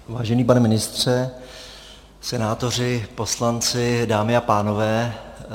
Vážený pane ministře, senátoři, poslanci, dámy a pánové,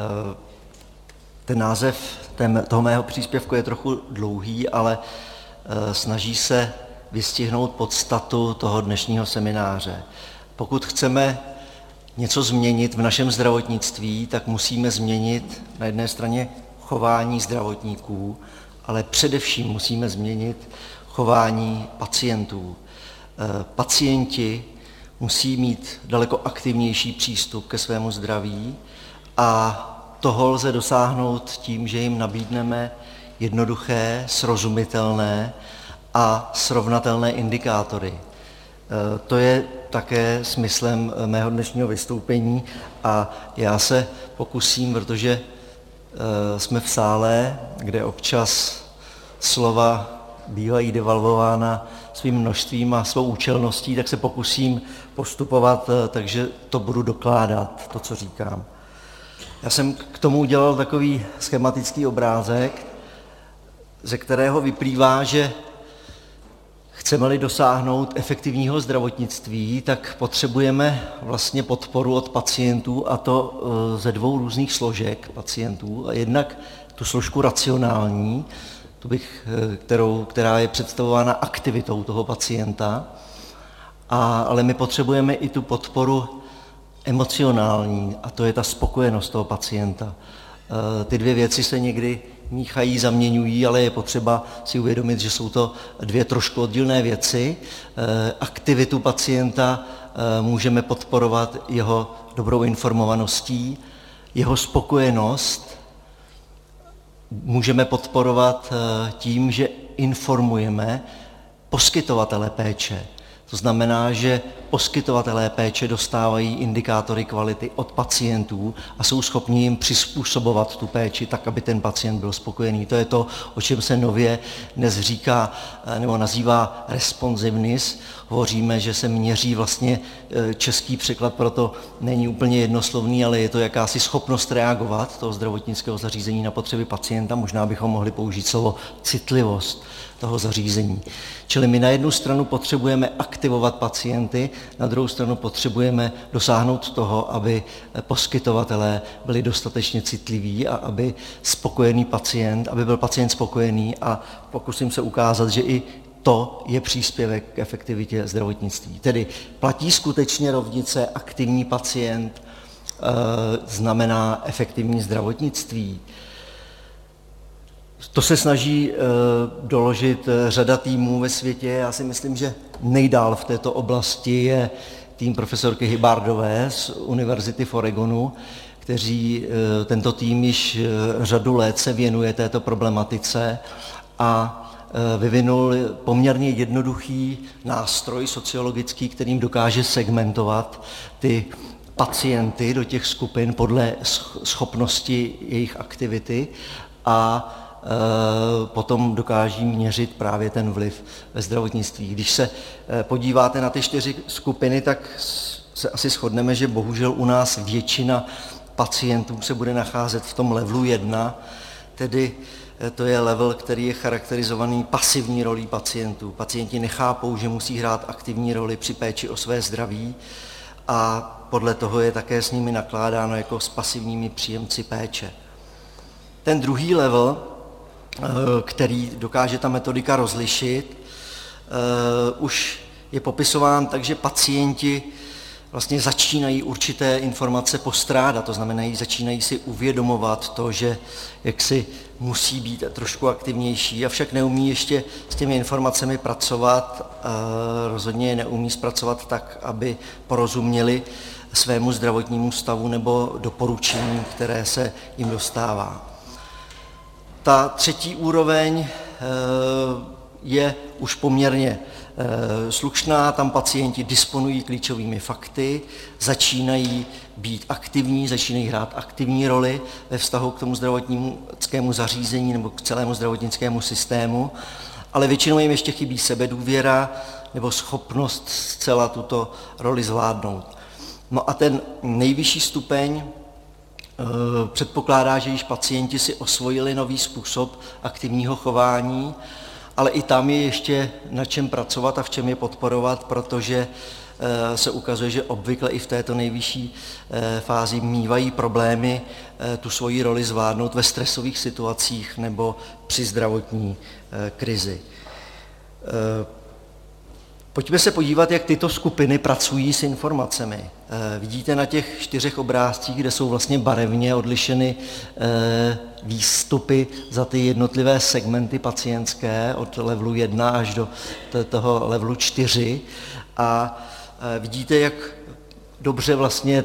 ten název toho mého příspěvku je trochu dlouhý, ale snaží se vystihnout podstatu toho dnešního semináře. Pokud chceme něco změnit v našem zdravotnictví, tak musíme změnit na jedné straně chování zdravotníků, ale především musíme změnit chování pacientů. Pacienti musí mít daleko aktivnější přístup ke svému zdraví a toho lze dosáhnout tím, že jim nabídneme jednoduché, srozumitelné a srovnatelné indikátory. To je také smyslem mého dnešního vystoupení a já se pokusím, protože jsme v sále, kde občas slova bývají devalvována svým množstvím a svou účelností, tak se pokusím postupovat, takže to budu dokládat, to, co říkám. Já jsem k tomu udělal takový schematický obrázek, ze kterého vyplývá, že chceme-li dosáhnout efektivního zdravotnictví, tak potřebujeme vlastně podporu od pacientů, a to ze dvou různých složek pacientů. Jednak tu složku racionální, která je představována aktivitou toho pacienta, ale my potřebujeme i tu podporu emocionální, a to je ta spokojenost toho pacienta. Ty dvě věci se někdy míchají, zaměňují, ale je potřeba si uvědomit, že jsou to dvě trošku oddílné věci. Aktivitu pacienta můžeme podporovat jeho dobrou informovaností, jeho spokojenost můžeme podporovat tím, že informujeme poskytovatele péče. To znamená, že poskytovatelé péče dostávají indikátory kvality od pacientů a jsou schopni jim přizpůsobovat tu péči tak, aby ten pacient byl spokojený. To je to, o čem se nově dnes říká nebo nazývá responsiveness. Hovoříme, že se měří vlastně český překlad, proto není úplně jednoslovný, ale je to jakási schopnost reagovat toho zdravotnického zařízení na potřeby pacienta. Možná bychom mohli použít slovo citlivost toho zařízení. Čili my na jednu stranu potřebujeme aktivovat pacienty, na druhou stranu potřebujeme dosáhnout toho, aby poskytovatelé byli dostatečně citliví a aby byl pacient spokojený, a pokusím se ukázat, že i to je příspěvek k efektivitě zdravotnictví. Tedy platí skutečně rovnice aktivní pacient znamená efektivní zdravotnictví. To se snaží doložit řada týmů ve světě. Já si myslím, že nejdál v této oblasti je tým profesorky Hibbardové z Univerzity v Oregonu, tento tým již řadu let se věnuje této problematice a vyvinul poměrně jednoduchý nástroj sociologický, kterým dokáže segmentovat ty pacienty do těch skupin podle schopnosti jejich aktivity a potom dokáží měřit právě ten vliv ve zdravotnictví. Když se podíváte na ty 4 skupiny, tak se asi shodneme, že bohužel u nás většina pacientů se bude nacházet v tom levelu 1, tedy to je level, který je charakterizovaný pasivní rolí pacientů. Pacienti nechápou, že musí hrát aktivní roli při péči o své zdraví a podle toho je také s nimi nakládáno jako s pasivními příjemci péče. Ten druhý level, který dokáže ta metodika rozlišit, už je popisován tak, že pacienti vlastně začínají určité informace postrádat, to znamená, začínají si uvědomovat to, že jaksi musí být trošku aktivnější, avšak neumí ještě s těmi informacemi pracovat, rozhodně je neumí zpracovat tak, aby porozuměli svému zdravotnímu stavu nebo doporučení, které se jim dostává. Ta třetí úroveň je už poměrně slušná, tam pacienti disponují klíčovými fakty, začínají být aktivní, začínají hrát aktivní roli ve vztahu k tomu zdravotnickému zařízení nebo k celému zdravotnickému systému, ale většinou jim ještě chybí sebedůvěra nebo schopnost zcela tuto roli zvládnout. No a ten nejvyšší stupeň předpokládá, že již pacienti si osvojili nový způsob aktivního chování ale i tam je ještě na čem pracovat a v čem je podporovat, protože se ukazuje, že obvykle i v této nejvyšší fázi mívají problémy tu svoji roli zvládnout ve stresových situacích nebo při zdravotní krizi. Pojďme se podívat, jak tyto skupiny pracují s informacemi. Vidíte na těch 4 obrázcích, kde jsou vlastně barevně odlišeny výstupy za ty jednotlivé segmenty pacientské od levelu 1 až do toho levelu 4. A vidíte, jak dobře vlastně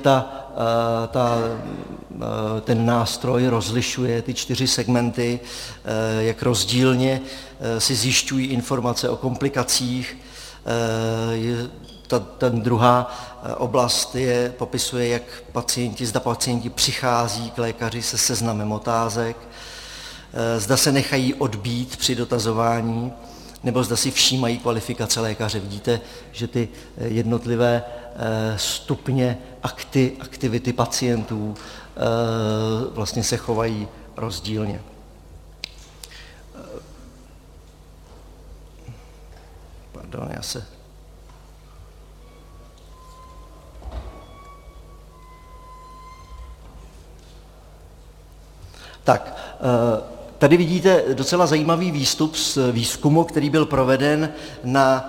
ten nástroj rozlišuje ty 4 segmenty, jak rozdílně si zjišťují informace o komplikacích. Ta druhá oblast popisuje, jak zda pacienti přichází k lékaři se seznamem otázek, zda se nechají odbít při dotazování, nebo zda si všímají kvalifikace lékaře. Vidíte, že ty jednotlivé stupně aktivity pacientů vlastně se chovají rozdílně. Pardon, Tak, tady vidíte docela zajímavý výstup z výzkumu, který byl proveden na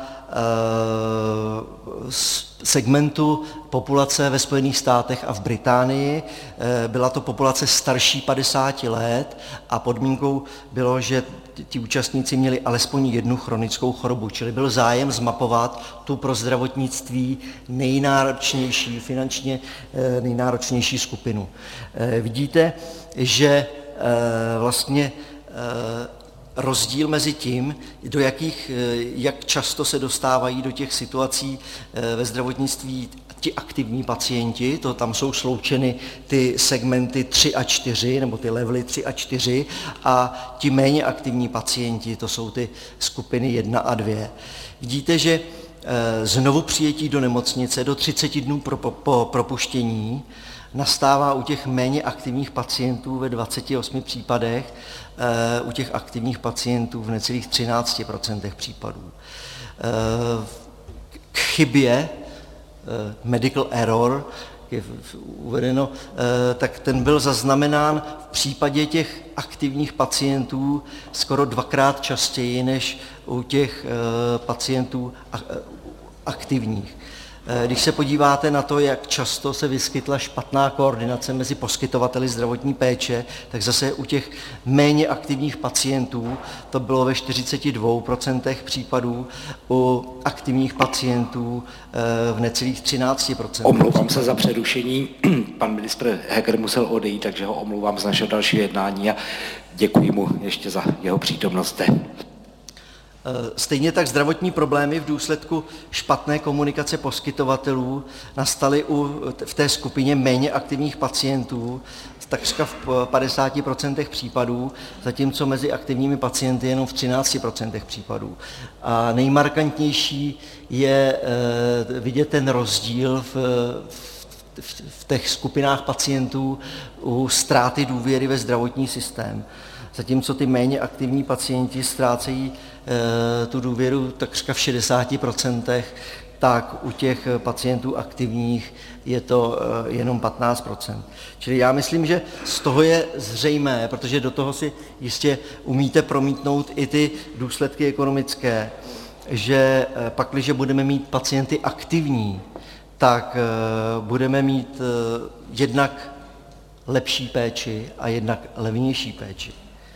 segmentu populace ve Spojených státech a v Británii. Byla to populace starší 50 let a podmínkou bylo, že ti účastníci měli alespoň jednu chronickou chorobu, čili byl zájem zmapovat tu pro zdravotnictví nejnáročnější, finančně nejnáročnější skupinu. Vidíte, že vlastně rozdíl mezi tím, jak často se dostávají do těch situací ve zdravotnictví ti aktivní pacienti, tam jsou sloučeny ty segmenty 3 a 4, nebo ty levely 3 a 4, a ti méně aktivní pacienti, to jsou ty skupiny 1 a 2. Vidíte, že znovu přijetí do nemocnice do 30 dnů po propuštění nastává u těch méně aktivních pacientů ve 28 případech, u těch aktivních pacientů v necelých 13% případů. K chybě, medical error, je uvedeno, tak ten byl zaznamenán v případě těch aktivních pacientů skoro 2krát častěji než u těch pacientů aktivních. Když se podíváte na to, jak často se vyskytla špatná koordinace mezi poskytovateli zdravotní péče, tak zase u těch méně aktivních pacientů to bylo ve 42% případů, u aktivních pacientů v necelých 13%. Omlouvám se za přerušení. Pan ministr Heger musel odejít, takže ho omlouvám z našeho dalšího jednání a děkuji mu ještě za jeho přítomnost. Stejně tak zdravotní problémy v důsledku špatné komunikace poskytovatelů nastaly v té skupině méně aktivních pacientů takřka v 50% případů, zatímco mezi aktivními pacienty jenom v 13% případů. A nejmarkantnější je vidět ten rozdíl v těch skupinách pacientů u ztráty důvěry ve zdravotní systém. Zatímco ty méně aktivní pacienti ztrácejí tu důvěru takřka v 60%, tak u těch pacientů aktivních je to jenom 15%. Čili já myslím, že z toho je zřejmé, protože do toho si jistě umíte promítnout i ty důsledky ekonomické, že pakliže budeme mít pacienty aktivní, tak budeme mít jednak lepší péči a jednak levnější péči.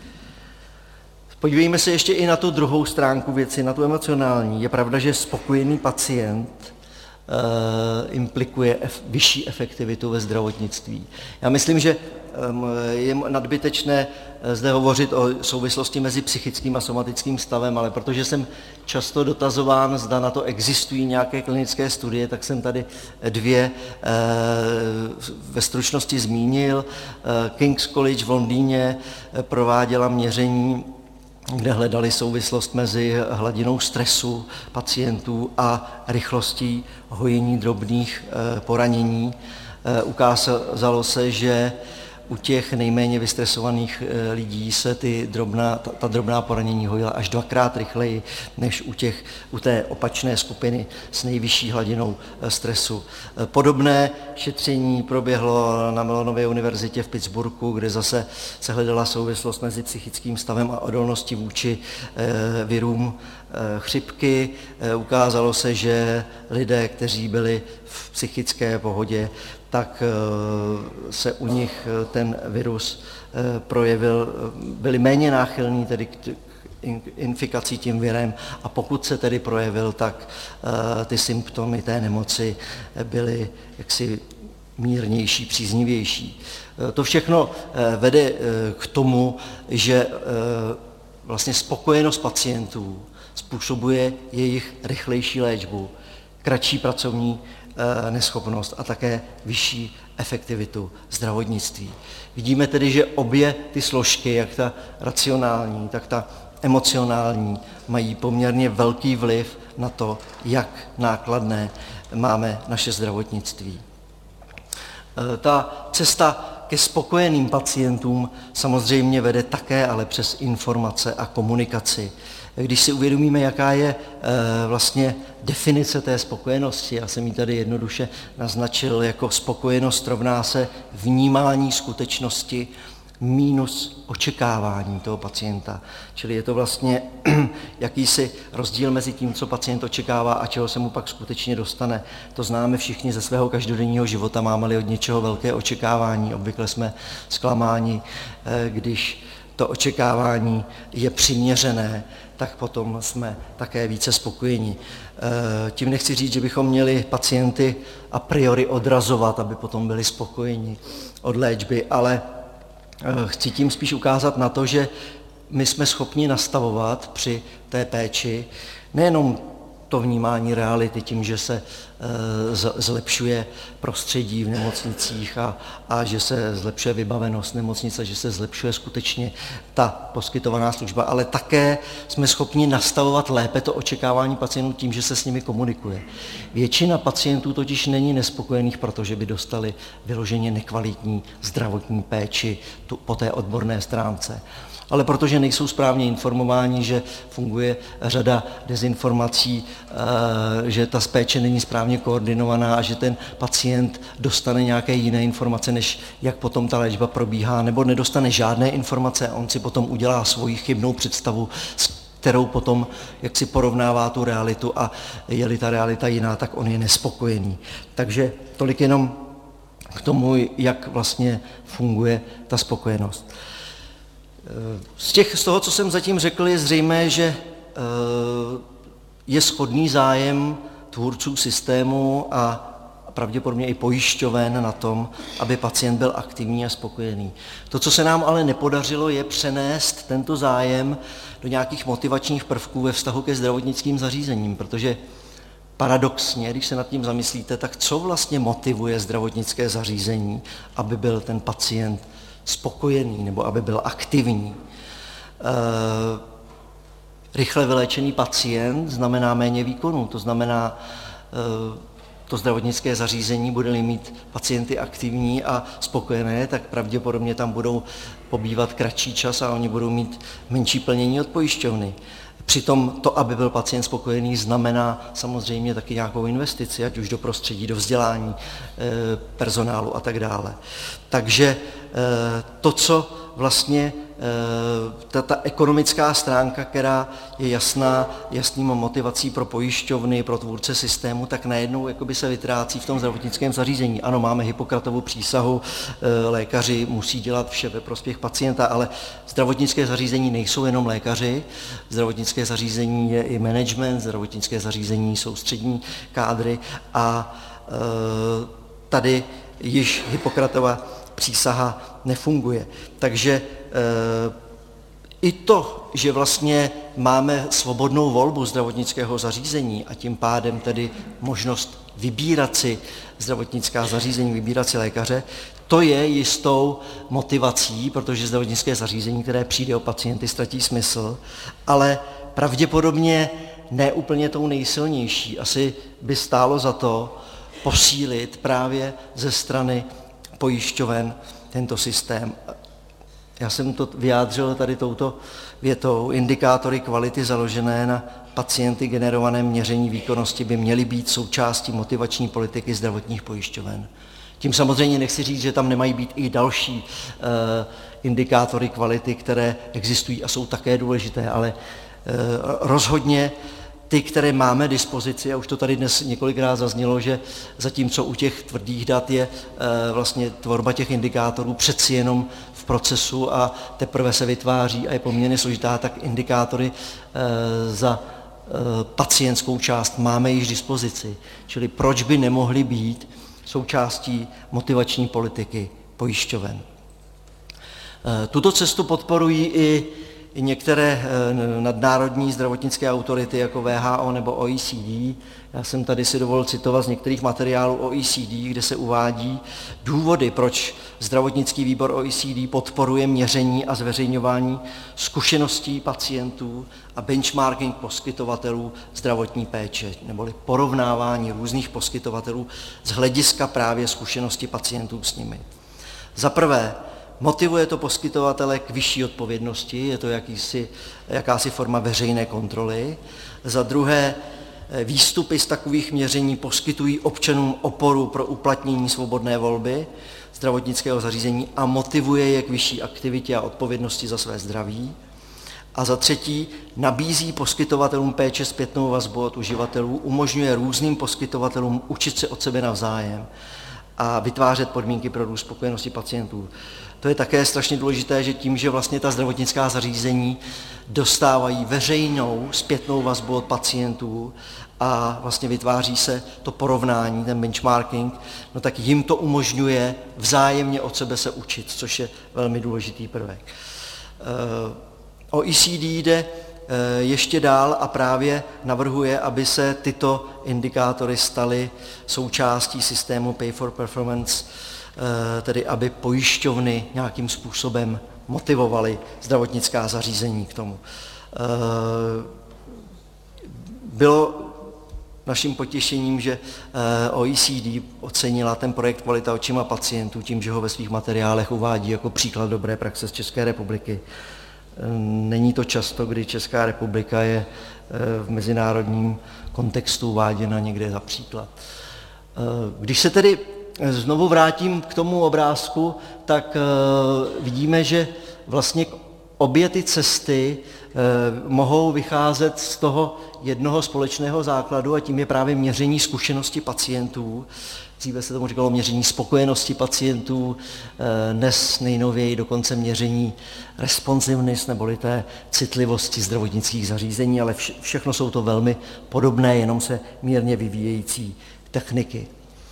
Podívejme se ještě i na tu druhou stránku věci, na tu emocionální. Je pravda, že spokojený pacient implikuje vyšší efektivitu ve zdravotnictví. Já myslím, že je nadbytečné zde hovořit o souvislosti mezi psychickým a somatickým stavem, ale protože jsem často dotazován, zda na to existují nějaké klinické studie, tak jsem tady 2 ve stručnosti zmínil. King's College v Londýně prováděla měření, kde hledali souvislost mezi hladinou stresu pacientů a rychlostí hojení drobných poranění. Ukázalo se, že u těch nejméně vystresovaných lidí se ta drobná poranění hojila až 2krát rychleji než u té opačné skupiny s nejvyšší hladinou stresu. Podobné šetření proběhlo na Melonově univerzitě v Pittsburghu, kde zase se hledala souvislost mezi psychickým stavem a odolností vůči virům chřipky. Ukázalo se, že lidé, kteří byli v psychické pohodě, tak se u nich ten virus projevil, byli méně náchylní tedy k infikací tím virem, a pokud se tedy projevil, tak ty symptomy té nemoci byly jaksi mírnější, příznivější. To všechno vede k tomu, že vlastně spokojenost pacientů způsobuje jejich rychlejší léčbu, kratší pracovní neschopnost a také vyšší efektivitu zdravotnictví. Vidíme tedy, že obě ty složky, jak ta racionální, tak ta emocionální, mají poměrně velký vliv na to, jak nákladné máme naše zdravotnictví. Ta cesta ke spokojeným pacientům samozřejmě vede také ale přes informace a komunikaci. Když si uvědomíme, jaká je vlastně definice té spokojenosti, já jsem ji tady jednoduše naznačil jako spokojenost rovná se vnímání skutečnosti minus očekávání toho pacienta. Čili je to vlastně jakýsi rozdíl mezi tím, co pacient očekává a čeho se mu pak skutečně dostane. To známe všichni ze svého každodenního života, máme-li od něčeho velké očekávání. Obvykle jsme zklamáni, když to očekávání je přiměřené, tak potom jsme také více spokojeni. Tím nechci říct, že bychom měli pacienty a priori odrazovat, aby potom byli spokojeni od léčby, ale chci tím spíš ukázat na to, že my jsme schopni nastavovat při té péči nejenom to vnímání reality tím, že se zlepšuje prostředí v nemocnicích a že se zlepšuje vybavenost nemocnice, že se zlepšuje skutečně ta poskytovaná služba, ale také jsme schopni nastavovat lépe to očekávání pacientů tím, že se s nimi komunikuje. Většina pacientů totiž není nespokojených, protože by dostali vyloženě nekvalitní zdravotní péči po té odborné stránce, ale protože nejsou správně informováni, že funguje řada dezinformací, že ta péče není správně koordinovaná a že ten pacient dostane nějaké jiné informace, než jak potom ta léčba probíhá, nebo nedostane žádné informace a on si potom udělá svoji chybnou představu, s kterou potom jak si porovnává tu realitu, a je-li ta realita jiná, tak on je nespokojený. Takže tolik jenom k tomu, jak vlastně funguje ta spokojenost. Z toho, co jsem zatím řekl, je zřejmé, že je shodný zájem tvůrců systému a pravděpodobně i pojišťoven na tom, aby pacient byl aktivní a spokojený. To, co se nám ale nepodařilo, je přenést tento zájem do nějakých motivačních prvků ve vztahu ke zdravotnickým zařízením, protože paradoxně, když se nad tím zamyslíte, tak co vlastně motivuje zdravotnické zařízení, aby byl ten pacient spokojený nebo aby byl aktivní. Rychle vyléčený pacient znamená méně výkonů, to znamená, to zdravotnické zařízení bude-li mít pacienty aktivní a spokojené, tak pravděpodobně tam budou pobývat kratší čas a oni budou mít menší plnění od pojišťovny. Přitom to, aby byl pacient spokojený, znamená samozřejmě taky nějakou investici, ať už do prostředí, do vzdělání personálu a tak dále. Takže to, co vlastně ta ekonomická stránka, která je jasným motivací pro pojišťovny, pro tvůrce systému, tak najednou jakoby se vytrácí v tom zdravotnickém zařízení. Ano, máme Hippokratovu přísahu, lékaři musí dělat vše ve prospěch pacienta, ale zdravotnické zařízení nejsou jenom lékaři, zdravotnické zařízení je i management, zdravotnické zařízení jsou střední kádry a tady již Hippokratova přísaha nefunguje. Takže i to, že vlastně máme svobodnou volbu zdravotnického zařízení a tím pádem tedy možnost vybírat si zdravotnická zařízení, vybírat si lékaře, to je jistou motivací, protože zdravotnické zařízení, které přijde o pacienty, ztratí smysl, ale pravděpodobně ne úplně tou nejsilnější. Asi by stálo za to posílit právě ze strany pojišťoven tento systém. Já jsem to vyjádřil tady touto větou. Indikátory kvality založené na pacienty generovaném měření výkonnosti by měly být součástí motivační politiky zdravotních pojišťoven. Tím samozřejmě nechci říct, že tam nemají být i další indikátory kvality, které existují a jsou také důležité, ale rozhodně ty, které máme dispozici, a už to tady dnes několikrát zaznělo, že zatímco u těch tvrdých dat je vlastně tvorba těch indikátorů přeci jenom v procesu a teprve se vytváří a je poměrně složitá, tak indikátory za pacientskou část máme již dispozici. Čili proč by nemohly být součástí motivační politiky pojišťoven. Tuto cestu podporují i některé nadnárodní zdravotnické autority jako WHO nebo OECD. Já jsem tady si dovolil citovat z některých materiálů OECD, kde se uvádí důvody, proč zdravotnický výbor OECD podporuje měření a zveřejňování zkušeností pacientů a benchmarking poskytovatelů zdravotní péče, neboli porovnávání různých poskytovatelů z hlediska právě zkušenosti pacientů s nimi. Za prvé, motivuje to poskytovatele k vyšší odpovědnosti, je to jakási forma veřejné kontroly. Za druhé, výstupy z takových měření poskytují občanům oporu pro uplatnění svobodné volby zdravotnického zařízení a motivuje je k vyšší aktivitě a odpovědnosti za své zdraví. A za třetí, nabízí poskytovatelům péče zpětnou vazbu od uživatelů, umožňuje různým poskytovatelům učit se od sebe navzájem a vytvářet podmínky pro růst spokojenosti pacientů. To je také strašně důležité, že tím, že vlastně ta zdravotnická zařízení dostávají veřejnou zpětnou vazbu od pacientů a vlastně vytváří se to porovnání, ten benchmarking, no tak jim to umožňuje vzájemně od sebe se učit, což je velmi důležitý prvek. OECD jde ještě dál a právě navrhuje, aby se tyto indikátory staly součástí systému Pay for Performance, tedy aby pojišťovny nějakým způsobem motivovaly zdravotnická zařízení k tomu. Bylo naším potěšením, že OECD ocenila ten projekt Kvalita očima pacientů tím, že ho ve svých materiálech uvádí jako příklad dobré praxe z České republiky. Není to často, kdy Česká republika je v mezinárodním kontextu uváděna někde za příklad. Když se tedy znovu vrátím k tomu obrázku, tak vidíme, že vlastně obě ty cesty mohou vycházet z toho jednoho společného základu a tím je právě měření zkušenosti pacientů. Dříve se tomu říkalo měření spokojenosti pacientů, dnes nejnověji dokonce měření responsiveness neboli té citlivosti zdravotnických zařízení, ale všechno jsou to velmi podobné, jenom se mírně vyvíjející techniky.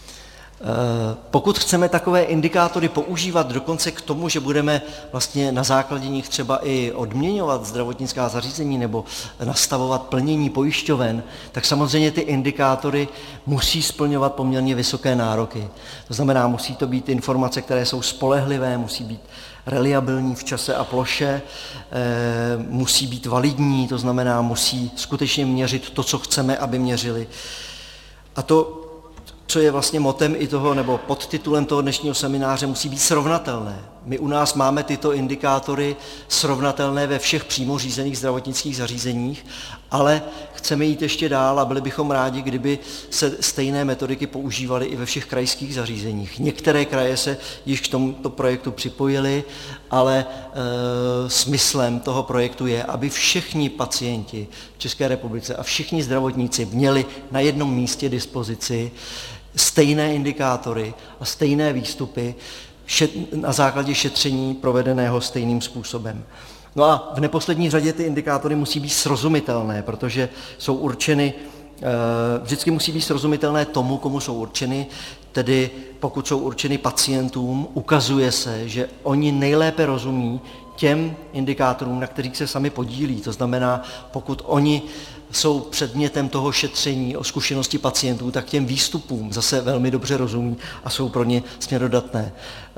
Pokud chceme takové indikátory používat dokonce k tomu, že budeme vlastně na základě nich třeba i odměňovat zdravotnická zařízení nebo nastavovat plnění pojišťoven, tak samozřejmě ty indikátory musí splňovat poměrně vysoké nároky. To znamená, musí to být informace, které jsou spolehlivé, musí být reliabilní v čase a ploše, musí být validní, to znamená, musí skutečně měřit to, co chceme, aby měřili. A to, co je vlastně motem i toho, nebo podtitulem toho dnešního semináře, musí být srovnatelné. My u nás máme tyto indikátory srovnatelné ve všech přímo řízených zdravotnických zařízeních, ale chceme jít ještě dál a byli bychom rádi, kdyby se stejné metodiky používaly i ve všech krajských zařízeních. Některé kraje se již k tomuto projektu připojily, ale smyslem toho projektu je, aby všichni pacienti v České republice a všichni zdravotníci měli na jednom místě dispozici stejné indikátory a stejné výstupy na základě šetření provedeného stejným způsobem. No a v neposlední řadě ty indikátory musí být srozumitelné, protože jsou určeny, vždycky musí být srozumitelné tomu, komu jsou určeny, tedy pokud jsou určeny pacientům, ukazuje se, že oni nejlépe rozumí těm indikátorům, na kterých se sami podílí. To znamená, pokud oni jsou předmětem toho šetření o zkušenosti pacientů, tak těm výstupům zase velmi dobře rozumí a jsou pro ně směrodatné.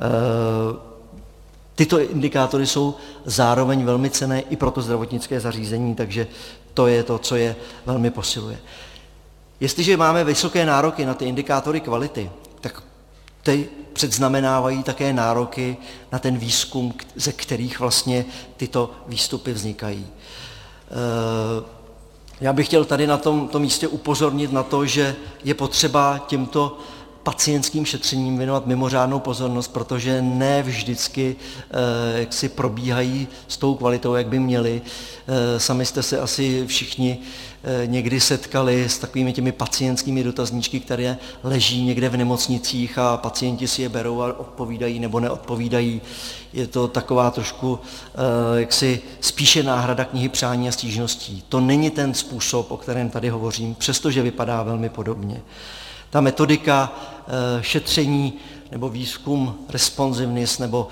Tyto indikátory jsou zároveň velmi cenné i pro to zdravotnické zařízení, takže to je to, co je velmi posiluje. Jestliže máme vysoké nároky na ty indikátory kvality, tak ty předznamenávají také nároky na ten výzkum, ze kterých vlastně tyto výstupy vznikají. Já bych chtěl tady na tomto místě upozornit na to, že je potřeba těmto pacientským šetřením věnovat mimořádnou pozornost, protože ne vždycky jak si probíhají s tou kvalitou, jak by měly. Sami jste se asi všichni někdy setkali s takovými těmi pacientskými dotazníčky, které leží někde v nemocnicích a pacienti si je berou a odpovídají nebo neodpovídají. Je to taková trošku jaksi spíše náhrada knihy přání a stížností. To není ten způsob, o kterém tady hovořím, přestože vypadá velmi podobně. Ta metodika šetření nebo výzkum responsiveness nebo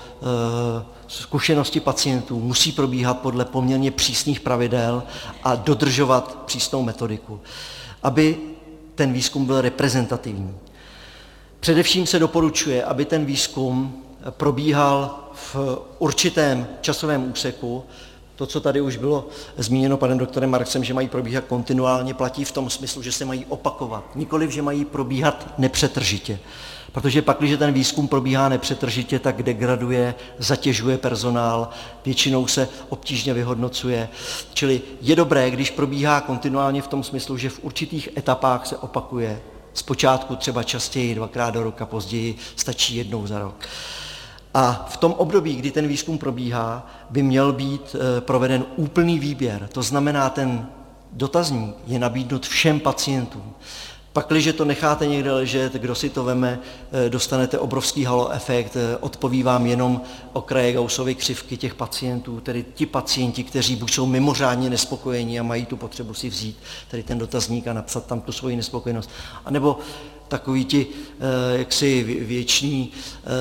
zkušenosti pacientů musí probíhat podle poměrně přísných pravidel a dodržovat přísnou metodiku, aby ten výzkum byl reprezentativní. Především se doporučuje, aby ten výzkum probíhal v určitém časovém úseku. To, co tady už bylo zmíněno panem doktorem Marksem, že mají probíhat kontinuálně, platí v tom smyslu, že se mají opakovat. Nikoliv, že mají probíhat nepřetržitě. Protože pak, když ten výzkum probíhá nepřetržitě, tak degraduje, zatěžuje personál, většinou se obtížně vyhodnocuje. Čili je dobré, když probíhá kontinuálně v tom smyslu, že v určitých etapách se opakuje. Zpočátku třeba častěji, 2krát do roka, později stačí jednou za rok. A v tom období, kdy ten výzkum probíhá, by měl být proveden úplný výběr. To znamená, ten dotazník je nabídnut všem pacientům. Pakliže to necháte někde ležet, kdo si to veme, dostanete obrovský halo efekt, odpoví vám jenom okraje Gaussovy křivky těch pacientů, tedy ti pacienti, kteří buď jsou mimořádně nespokojení a mají tu potřebu si vzít tedy ten dotazník a napsat tam tu svoji nespokojenost, anebo takoví ti jaksi věční,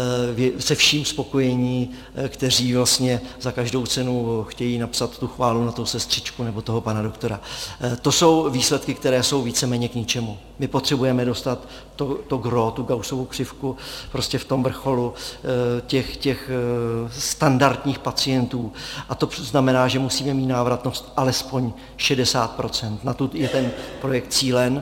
se vším spokojení, kteří vlastně za každou cenu chtějí napsat tu chválu na tou sestřičku nebo toho pana doktora. To jsou výsledky, které jsou víceméně k ničemu. My potřebujeme dostat to gro, tu Gaussovu křivku prostě v tom vrcholu těch standardních pacientů. A to znamená, že musíme mít návratnost alespoň 60%. Na to je ten projekt cílen.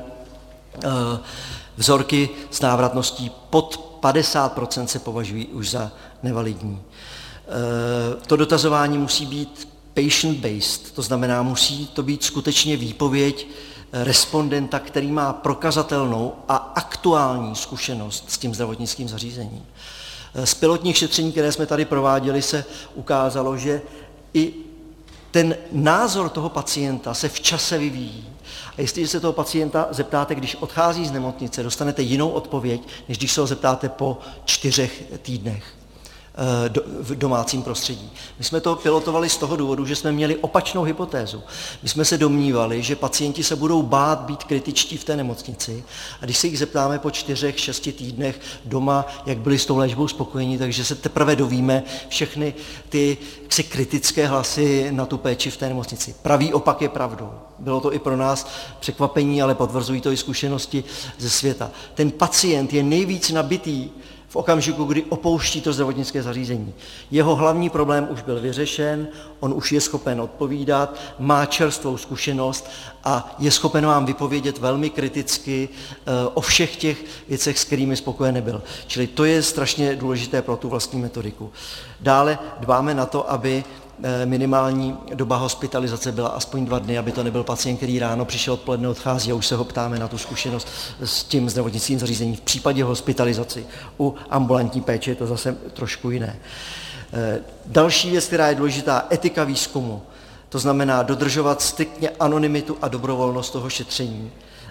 Vzorky s návratností pod 50% se považují už za nevalidní. To dotazování musí být patient-based, to znamená, musí to být skutečně výpověď respondenta, který má prokazatelnou a aktuální zkušenost s tím zdravotnickým zařízením. Z pilotních šetření, které jsme tady prováděli, se ukázalo, že i ten názor toho pacienta se v čase vyvíjí. A jestliže se toho pacienta zeptáte, když odchází z nemocnice, dostanete jinou odpověď, než když se ho zeptáte po 4 týdnech v domácím prostředí. My jsme to pilotovali z toho důvodu, že jsme měli opačnou hypotézu. My jsme se domnívali, že pacienti se budou bát být kritičtí v té nemocnici a když se jich zeptáme po 4-6 týdnech doma, jak byli s tou léčbou spokojení, takže se teprve dovíme všechny ty kritické hlasy na tu péči v té nemocnici. Pravý opak je pravdou. Bylo to i pro nás překvapení, ale potvrzují to i zkušenosti ze světa. Ten pacient je nejvíc nabitý v okamžiku, kdy opouští to zdravotnické zařízení. Jeho hlavní problém už byl vyřešen, on už je schopen odpovídat, má čerstvou zkušenost a je schopen vám vypovědět velmi kriticky o všech těch věcech, s kterými spokojen nebyl. Čili to je strašně důležité pro tu vlastní metodiku. Dále dbáme na to, aby minimální doba hospitalizace byla aspoň 2 dny, aby to nebyl pacient, který ráno přišel, odpoledne odchází a už se ho ptáme na tu zkušenost s tím zdravotnickým zařízením. V případě hospitalizace u ambulantní péče je to zase trošku jiné. Další věc, která je důležitá, etika výzkumu. To znamená dodržovat striktně anonymitu a dobrovolnost toho šetření.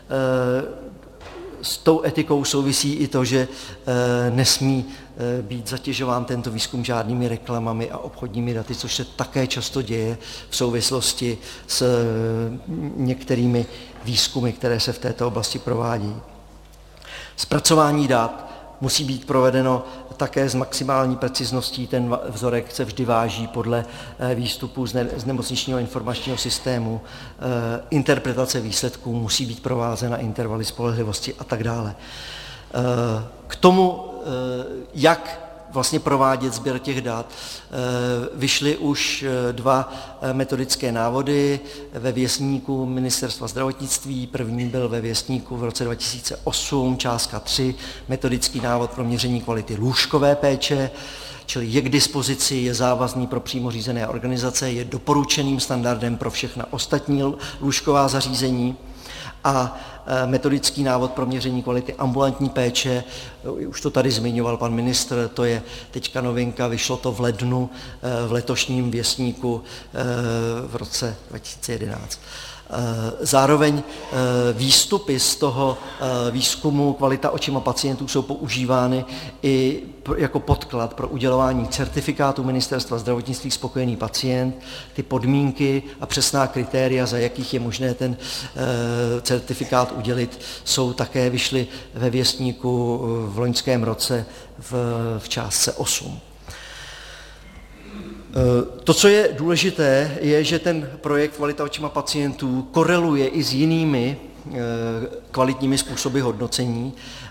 S tou etikou souvisí i to, že nesmí být zatěžován tento výzkum žádnými reklamami a obchodními daty, což se také často děje v souvislosti s některými výzkumy, které se v této oblasti provádějí. Zpracování dat musí být provedeno také s maximální precizností. Ten vzorek se vždy váží podle výstupů z nemocničního informačního systému. Interpretace výsledků musí být provázena intervaly spolehlivosti a tak dále. K tomu, jak vlastně provádět sběr těch dat. Vyšly už 2 metodické návody ve věstníku Ministerstva zdravotnictví. První byl ve věstníku v roce 2008, částka 3, metodický návod pro měření kvality lůžkové péče, čili je k dispozici, je závazný pro přímo řízené organizace, je doporučeným standardem pro všechna ostatní lůžková zařízení. A metodický návod pro měření kvality ambulantní péče, už to tady zmiňoval pan ministr, to je teďka novinka, vyšlo to v lednu v letošním věstníku v roce 2011. Zároveň výstupy z toho výzkumu kvalita očima pacientů jsou používány i jako podklad pro udělování certifikátu Ministerstva zdravotnictví spokojený pacient. Ty podmínky a přesná kritéria, za jakých je možné ten certifikát udělit, jsou také vyšly ve věstníku v loňském roce v částce 8. To, co je důležité, je, že ten projekt Kvalita očima pacientů koreluje i s jinými kvalitními způsoby hodnocení.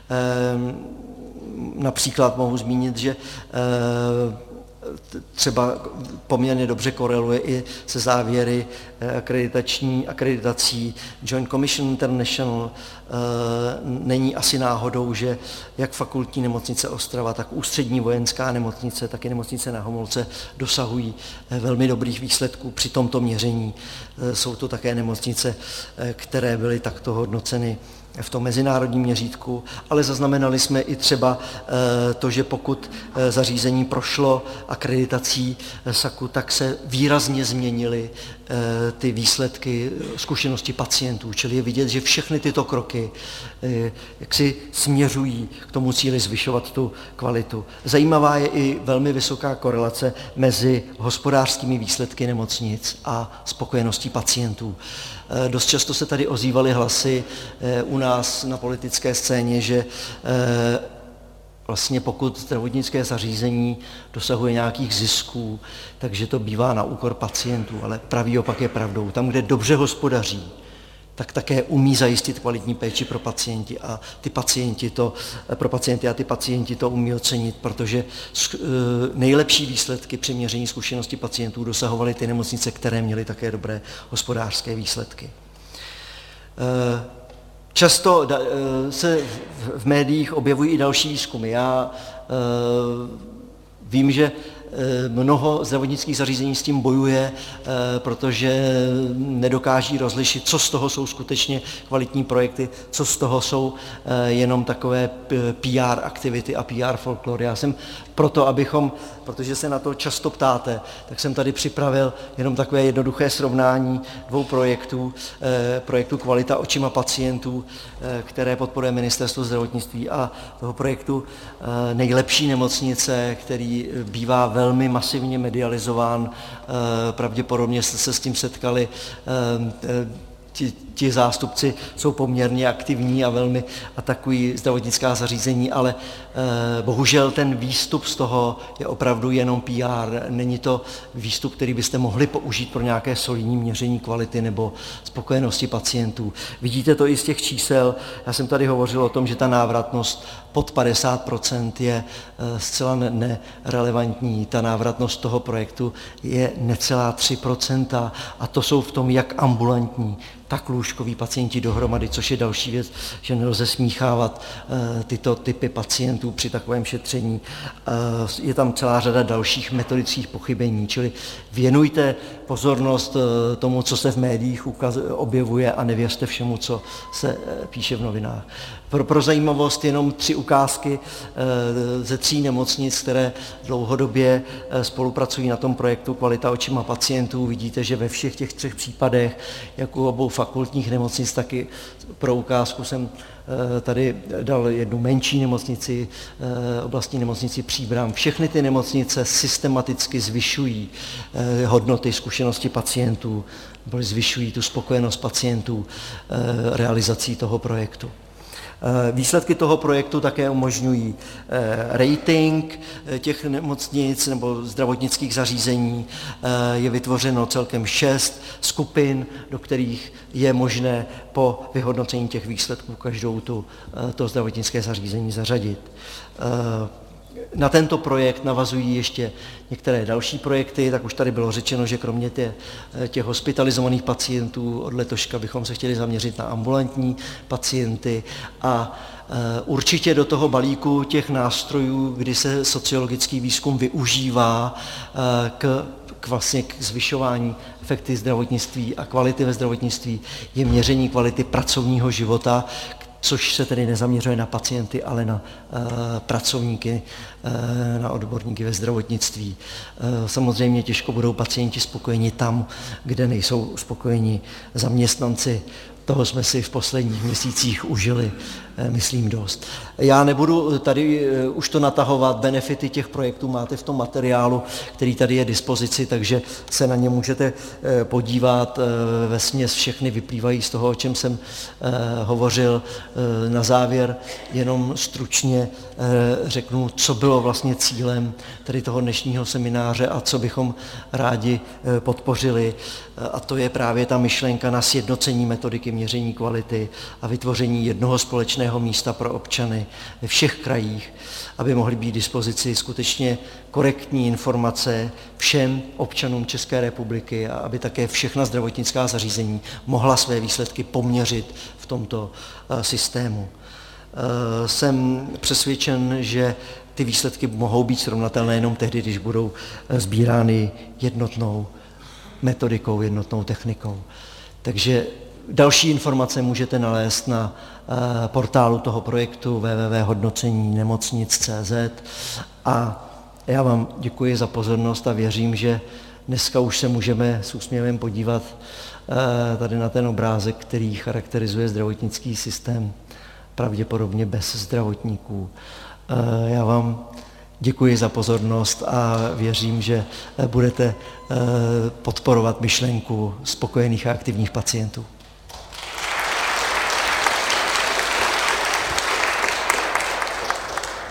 Například mohu zmínit, že třeba poměrně dobře koreluje i se závěry akreditací Joint Commission International. Není asi náhodou, že jak fakultní nemocnice Ostrava, tak ústřední vojenská nemocnice, tak i nemocnice Na Homolce dosahují velmi dobrých výsledků při tomto měření. Jsou to také nemocnice, které byly takto hodnoceny v tom mezinárodním měřítku, ale zaznamenali jsme i třeba to, že pokud zařízení prošlo akreditací SAKu, tak se výrazně změnily ty výsledky zkušenosti pacientů, čili je vidět, že všechny tyto kroky jaksi směřují k tomu cíli zvyšovat tu kvalitu. Zajímavá je i velmi vysoká korelace mezi hospodářskými výsledky nemocnic a spokojeností pacientů. Dost často se tady ozývaly hlasy u nás na politické scéně, že vlastně pokud zdravotnické zařízení dosahuje nějakých zisků, takže to bývá na úkor pacientů, ale pravý opak je pravdou. Tam, kde dobře hospodaří, tak také umí zajistit kvalitní péči pro pacienty a ty pacienti to umí ocenit, protože nejlepší výsledky při měření zkušenosti pacientů dosahovaly ty nemocnice, které měly také dobré hospodářské výsledky. Často se v médiích objevují i další výzkumy. Já vím, že mnoho zdravotnických zařízení s tím bojuje, protože nedokáží rozlišit, co z toho jsou skutečně kvalitní projekty, co z toho jsou jenom takové PR aktivity a PR folklor. Já jsem proto, protože se na to často ptáte, tak jsem tady připravil jenom takové jednoduché srovnání 2 projektů. Projektu Kvalita očima pacientů, které podporuje Ministerstvo zdravotnictví, a toho projektu Nejlepší nemocnice, který bývá velmi masivně medializován. Pravděpodobně jste se s tím setkali. Ti zástupci jsou poměrně aktivní a velmi atakují zdravotnická zařízení, ale bohužel ten výstup z toho je opravdu jenom PR. Není to výstup, který byste mohli použít pro nějaké solidní měření kvality nebo spokojenosti pacientů. Vidíte to i z těch čísel. Já jsem tady hovořil o tom, že ta návratnost pod 50% je zcela nerelevantní. Ta návratnost toho projektu je necelá 3%, a to jsou v tom jak ambulantní, tak lůžkoví pacienti dohromady, což je další věc, že nelze smíchávat tyto typy pacientů při takovém šetření. Je tam celá řada dalších metodických pochybení, čili věnujte pozornost tomu, co se v médiích objevuje, a nevěřte všemu, co se píše v novinách. Pro zajímavost jenom 3 ukázky ze 3 nemocnic, které dlouhodobě spolupracují na tom projektu Kvalita očima pacientů. Vidíte, že ve všech těch 3 případech, jak u obou fakultních nemocnic, tak i pro ukázku jsem tady dal jednu menší nemocnici, oblastní nemocnici Příbram. Všechny ty nemocnice systematicky zvyšují hodnoty zkušenosti pacientů, nebo zvyšují tu spokojenost pacientů realizací toho projektu. Výsledky toho projektu také umožňují rating těch nemocnic nebo zdravotnických zařízení. Je vytvořeno celkem 6 skupin, do kterých je možné po vyhodnocení těch výsledků každou to zdravotnické zařízení zařadit. Na tento projekt navazují ještě některé další projekty, tak už tady bylo řečeno, že kromě těch hospitalizovaných pacientů od letoška bychom se chtěli zaměřit na ambulantní pacienty a určitě do toho balíku těch nástrojů, kdy se sociologický výzkum využívá vlastně k zvyšování efektivity zdravotnictví a kvality ve zdravotnictví, je měření kvality pracovního života, což se tedy nezaměřuje na pacienty, ale na pracovníky, na odborníky ve zdravotnictví. Samozřejmě těžko budou pacienti spokojeni tam, kde nejsou spokojeni zaměstnanci. Toho jsme si v posledních měsících užili, myslím, dost. Já nebudu tady už to natahovat, benefity těch projektů máte v tom materiálu, který tady je k dispozici, takže se na ně můžete podívat. Vesměs všechny vyplývají z toho, o čem jsem hovořil. Na závěr jenom stručně řeknu, co bylo vlastně cílem tady toho dnešního semináře a co bychom rádi podpořili. A to je právě ta myšlenka na sjednocení metodiky měření kvality a vytvoření jednoho společného místa pro občany ve všech krajích, aby mohly být k dispozici skutečně korektní informace všem občanům České republiky a aby také všechna zdravotnická zařízení mohla své výsledky poměřit v tomto systému. Jsem přesvědčen, že ty výsledky mohou být srovnatelné jenom tehdy, když budou sbírány jednotnou metodikou, jednotnou technikou. Takže další informace můžete nalézt na portálu toho projektu www.hodnoceninnemocnic.cz a já vám děkuji za pozornost a věřím, že dneska už se můžeme s úsměvem podívat tady na ten obrázek, který charakterizuje zdravotnický systém, pravděpodobně bez zdravotníků. Já vám děkuji za pozornost a věřím, že budete podporovat myšlenku spokojených a aktivních pacientů.